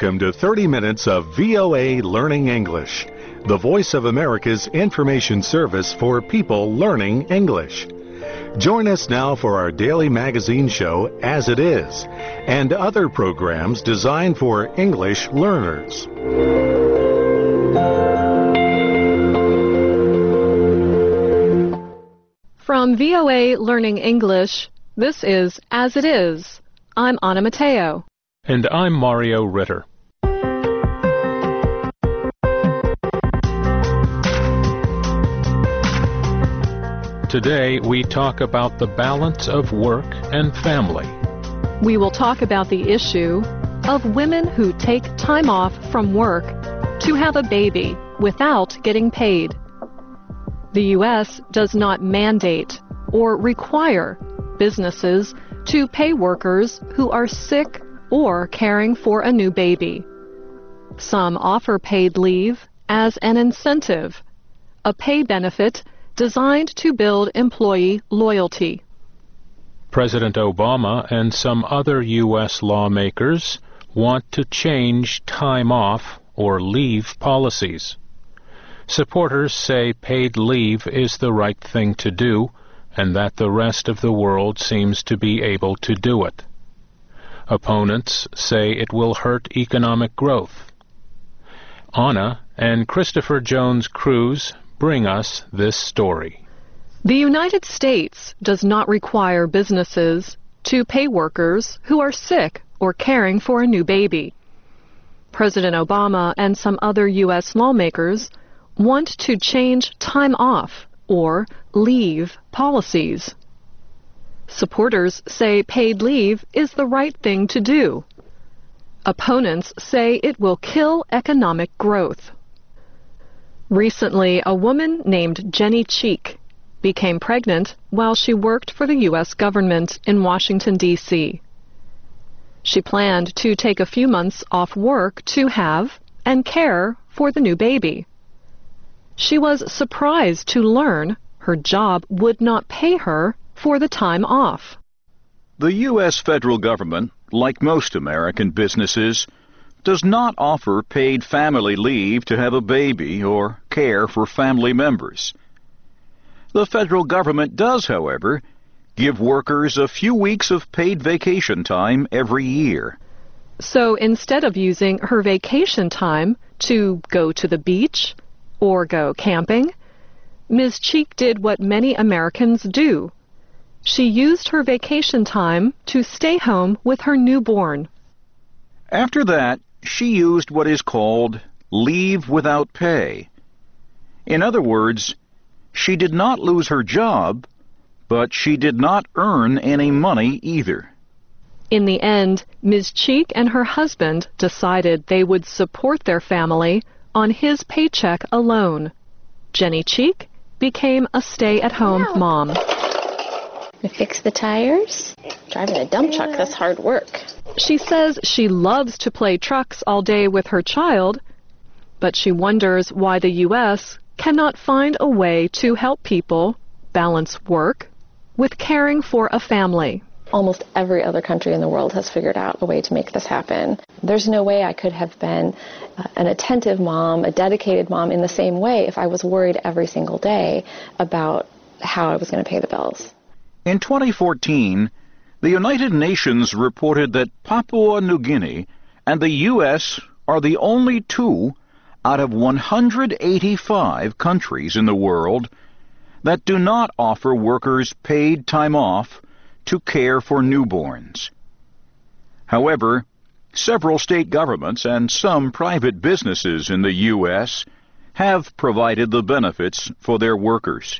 Welcome to 30 minutes of VOA Learning English, the voice of America's information service for people learning English. Join us now for our daily magazine show, As It Is, and other programs designed for English learners. From VOA Learning English, this is As It Is. I'm Anna Mateo. And I'm Mario Ritter. Today we talk about the balance of work and family. We will talk about the issue of women who take time off from work to have a baby without getting paid. The U.S. does not mandate or require businesses to pay workers who are sick or caring for a new baby. Some offer paid leave as an incentive, a pay benefit designed to build employee loyalty. President Obama and some other U.S. lawmakers want to change time off or leave policies. Supporters say paid leave is the right thing to do, and that the rest of the world seems to be able to do it. Opponents say it will hurt economic growth. Anna and Christopher Jones Cruz bring us this story. The United States does not require businesses to pay workers who are sick or caring for a new baby. President Obama and some other U.S. lawmakers want to change time off or leave policies. Supporters say paid leave is the right thing to do. Opponents say it will kill economic growth. Recently, a woman named Jenny Cheek became pregnant while she worked for the U.S. government in Washington, D.C. She planned to take a few months off work to have and care for the new baby. She was surprised to learn her job would not pay her for the time off. The U.S. federal government, like most American businesses, does not offer paid family leave to have a baby or care for family members. The federal government does, however, give workers a few weeks of paid vacation time every year. So instead of using her vacation time to go to the beach or go camping, Ms. Cheek did what many Americans do. She used her vacation time to stay home with her newborn. After that, she used what is called leave without pay. In other words, she did not lose her job, but she did not earn any money either. In the end, Ms. Cheek and her husband decided they would support their family on his paycheck alone. Jenny Cheek became a stay-at-home mom. We fix the tires. Driving a dump truck, that's hard work. She says she loves to play trucks all day with her child, but she wonders why the U.S. cannot find a way to help people balance work with caring for a family. Almost every other country in the world has figured out a way to make this happen. There's no way I could have been an attentive mom, a dedicated mom in the same way if I was worried every single day about how I was going to pay the bills. In 2014, the United Nations reported that Papua New Guinea and the U.S. are the only two out of 185 countries in the world that do not offer workers paid time off to care for newborns. However, several state governments and some private businesses in the U.S. have provided the benefits for their workers.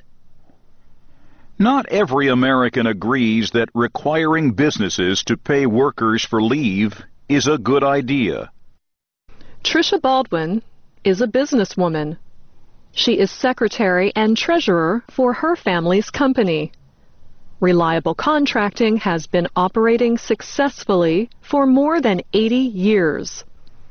Not every American agrees that requiring businesses to pay workers for leave is a good idea. Tricia Baldwin is a businesswoman. She is secretary and treasurer for her family's company. Reliable Contracting has been operating successfully for more than 80 years.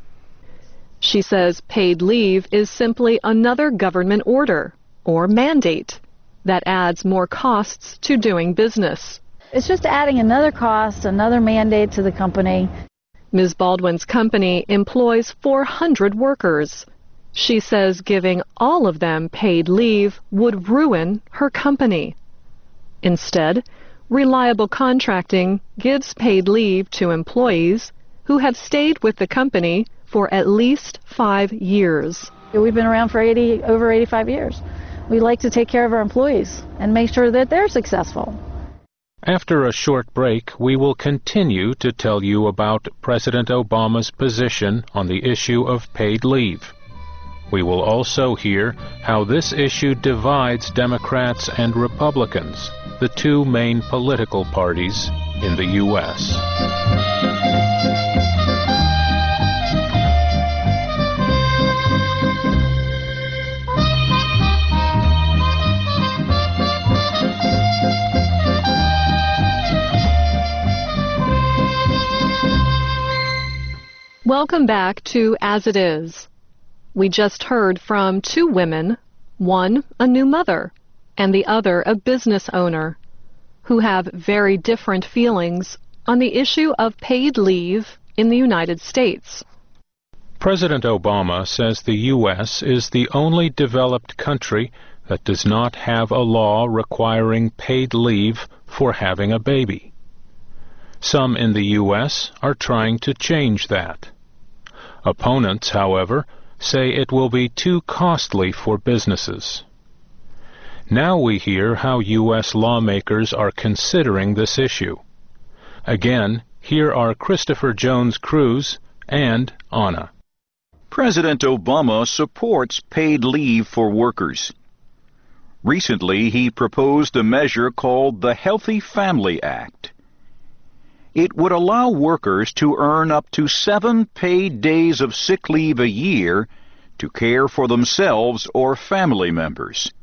She says paid leave is simply another government order or mandate that adds more costs to doing business. It's just adding another cost, another mandate to the company. Ms. Baldwin's company employs 400 workers. She says giving all of them paid leave would ruin her company. Instead, Reliable Contracting gives paid leave to employees who have stayed with the company for at least 5 years. We've been around for over 85 years. We like to take care of our employees and make sure that they're successful. After a short break, we will continue to tell you about President Obama's position on the issue of paid leave. We will also hear how this issue divides Democrats and Republicans, the two main political parties in the U.S. Welcome back to As It Is. We just heard from two women, one a new mother and the other a business owner, who have very different feelings on the issue of paid leave in the United States. President Obama says the U.S. is the only developed country that does not have a law requiring paid leave for having a baby. Some in the U.S. are trying to change that. Opponents, however, say it will be too costly for businesses. Now we hear how U.S. lawmakers are considering this issue. Again, here are Christopher Jones Cruz and Anna. President Obama supports paid leave for workers. Recently, he proposed a measure called the Healthy Family Act. It would allow workers to earn up to 7 paid days of sick leave a year to care for themselves or family members.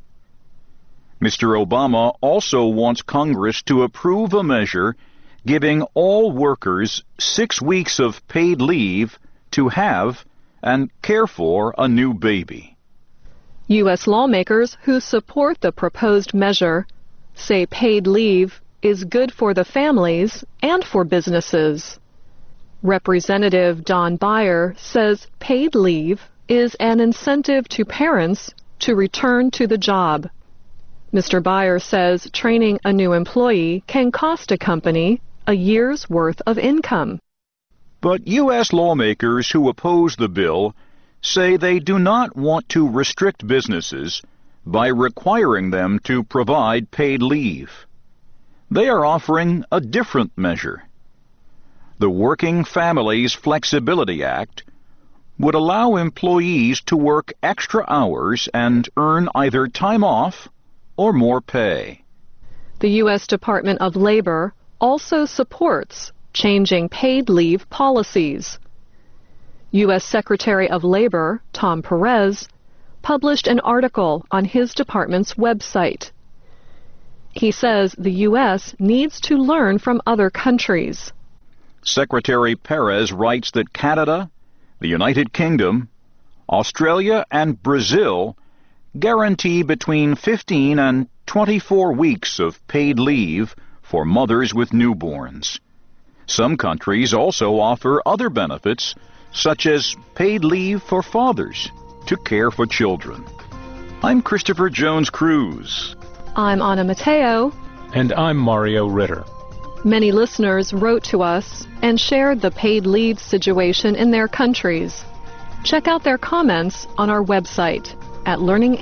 Mr. Obama also wants Congress to approve a measure giving all workers 6 weeks of paid leave to have and care for a new baby. U.S. lawmakers who support the proposed measure say paid leave is good for the families and for businesses. Representative Don Beyer says paid leave is an incentive to parents to return to the job. Mr. Beyer says training a new employee can cost a company a year's worth of income. But U.S. lawmakers who oppose the bill say they do not want to restrict businesses by requiring them to provide paid leave. They are offering a different measure. The Working Families Flexibility Act would allow employees to work extra hours and earn either time off or more pay. The U.S. Department of Labor also supports changing paid leave policies. U.S. Secretary of Labor Tom Perez published an article on his department's website. He says the U.S. needs to learn from other countries. Secretary Perez writes that Canada, the United Kingdom, Australia, and Brazil guarantee between 15 and 24 weeks of paid leave for mothers with newborns. Some countries also offer other benefits, such as paid leave for fathers to care for children. I'm Christopher Jones Cruz. I'm Anna Mateo. And I'm Mario Ritter. Many listeners wrote to us and shared the paid leave situation in their countries. Check out their comments on our website at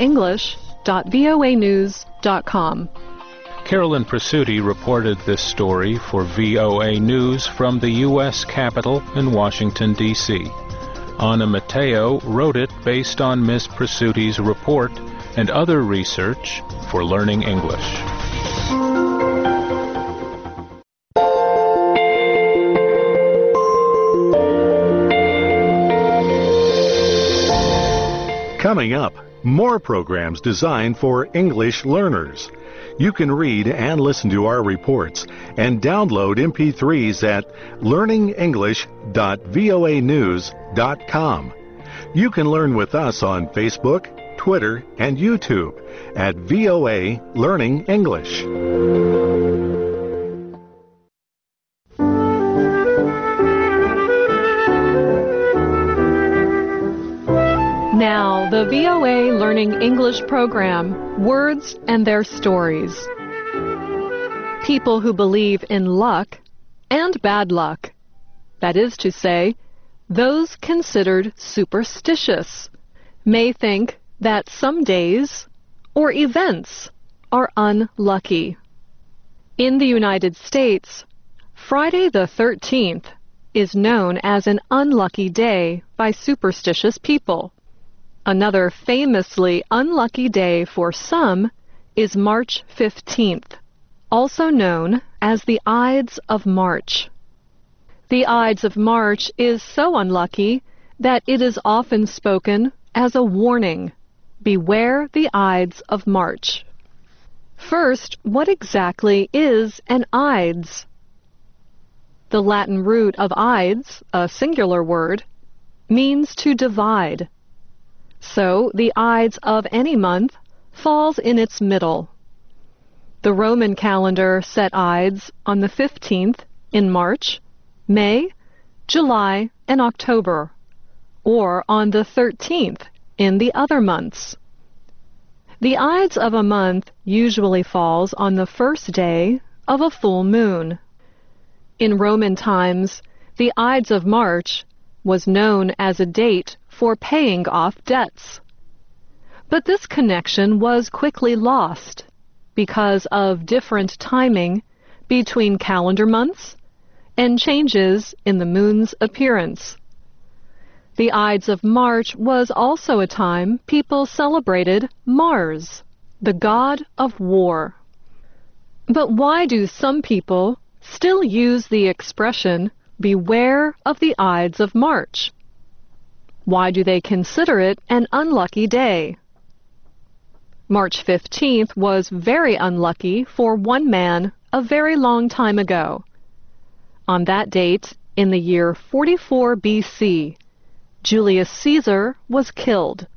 learningenglish.voanews.com. Carolyn Presutti reported this story for VOA News from the U.S. Capitol in Washington, D.C. Anna Mateo wrote it based on Ms. Presutti's report and other research for Learning English. Coming up, more programs designed for English learners. You can read and listen to our reports and download MP3s at learningenglish.voanews.com. You can learn with us on Facebook, Twitter, and YouTube at VOA Learning English. the VOA Learning English program, Words and Their Stories. People who believe in luck and bad luck, that is to say, those considered superstitious, may think that some days or events are unlucky. In the United States, Friday the 13th is known as an unlucky day by superstitious people. Another famously unlucky day for some is March 15th, also known as the Ides of March. The Ides of March is so unlucky that it is often spoken as a warning. Beware the Ides of March. First, what exactly is an Ides? The Latin root of Ides, a singular word, means to divide. So the Ides of any month falls in its middle. The Roman calendar set Ides on the 15th in March, May, July, and October, or on the 13th in the other months. The Ides of a month usually falls on the first day of a full moon. In Roman times, the Ides of March was known as a date for paying off debts. But this connection was quickly lost because of different timing between calendar months and changes in the moon's appearance. The Ides of March was also a time people celebrated Mars, the god of war. But why do some people still use the expression, beware of the Ides of March? Why do they consider it an unlucky day? March 15th was very unlucky for one man a very long time ago. On that date, in the year 44 BC, Julius Caesar was killed.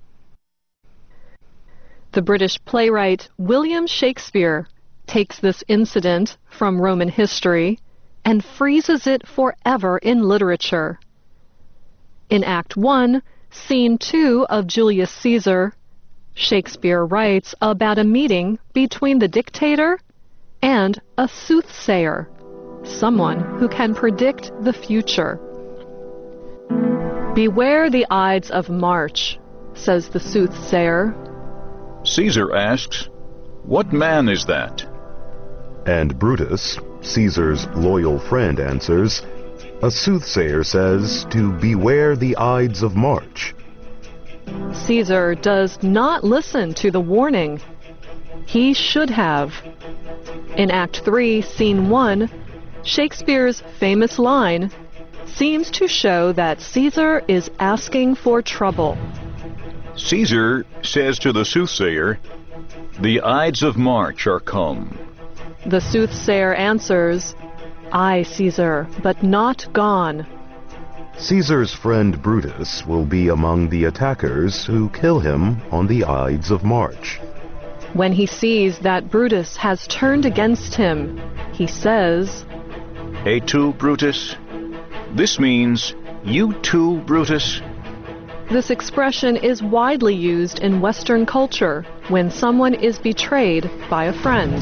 The British playwright William Shakespeare takes this incident from Roman history and freezes it forever in literature. In Act 1, Scene 2 of Julius Caesar, Shakespeare writes about a meeting between the dictator and a soothsayer, someone who can predict the future. Beware the Ides of March, says the soothsayer. Caesar asks, "What man is that?" And Brutus, Caesar's loyal friend, answers, "A soothsayer says to beware the Ides of March." Caesar does not listen to the warning. He should have. In Act 3, Scene 1, Shakespeare's famous line seems to show that Caesar is asking for trouble. Caesar says to the soothsayer, "The Ides of March are come." The soothsayer answers, "Aye, Caesar, but not gone." Caesar's friend Brutus will be among the attackers who kill him on the Ides of March. When he sees that Brutus has turned against him, he says, Et tu, Brutus? This means, you too, Brutus? This expression is widely used in Western culture when someone is betrayed by a friend.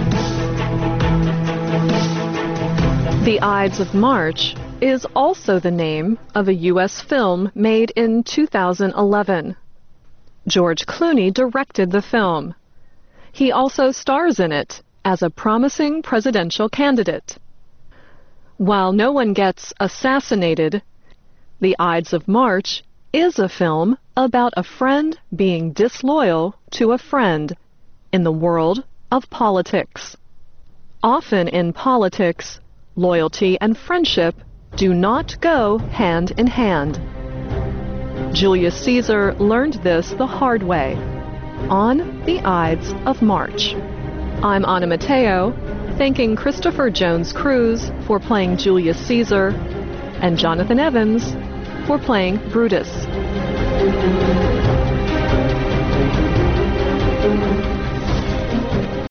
The Ides of March is also the name of a U.S. film made in 2011. George Clooney directed the film. He also stars in it as a promising presidential candidate. While no one gets assassinated, The Ides of March is a film about a friend being disloyal to a friend in the world of politics. Often in politics, loyalty and friendship do not go hand in hand. Julius Caesar learned this the hard way, on the Ides of March. I'm Anna Mateo, thanking Christopher Jones Cruz for playing Julius Caesar and Jonathan Evans for playing Brutus.